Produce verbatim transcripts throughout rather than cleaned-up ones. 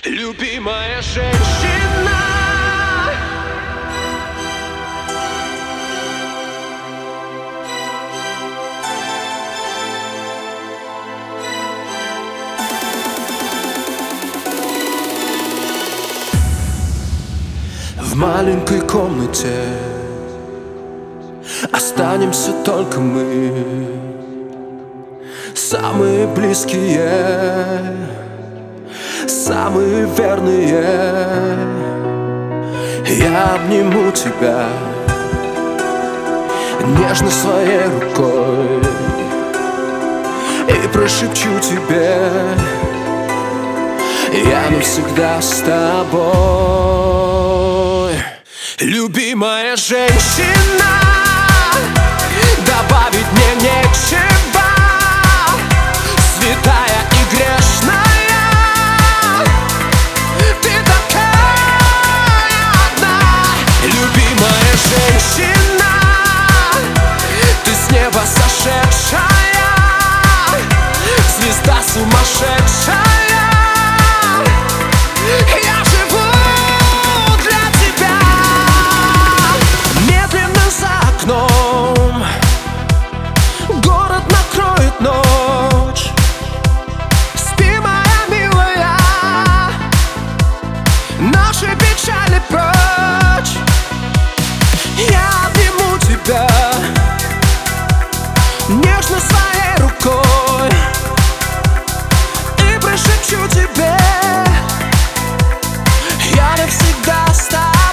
Любимая женщина. В маленькой комнате останемся только мы, самые близкие, самые верные. Я обниму тебя нежно своей рукой и прошепчу тебе: я навсегда с тобой. Любимая женщина, добавить мне нечего, святая и грешная, ты такая одна. Любимая женщина, ты с неба сошедшая, звезда сумасшедшая. Я живу для тебя. Медленно за окном город накроет ночь. Спи, моя милая, наши печали прочь. Я обниму тебя нежно своей рукой и прошепчу тебе: навсегда с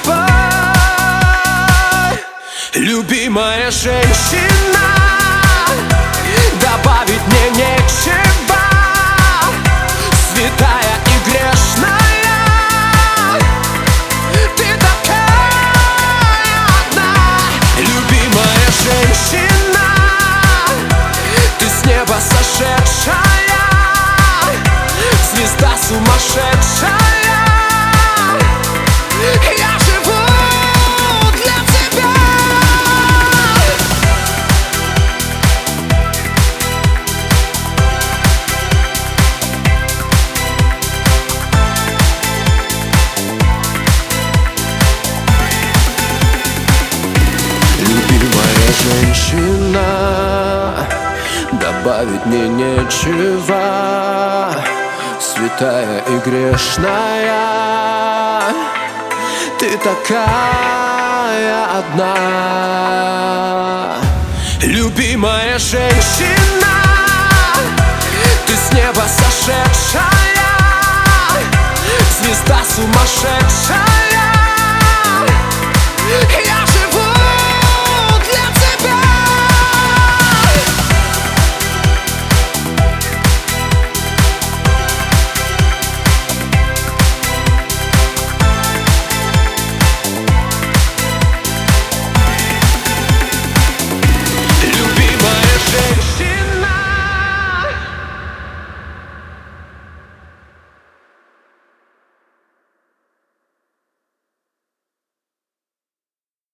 тобой. Любимая женщина, добавить мне нечего, святая и грешная, ты такая одна. Любимая женщина, ты с неба сошедшая, звезда сумасшедшая. Я живу для тебя. Любимая женщина, добавить мне нечего, святая и грешная, ты такая одна. Любимая женщина, ты с неба сошедшая, звезда сумасшедшая.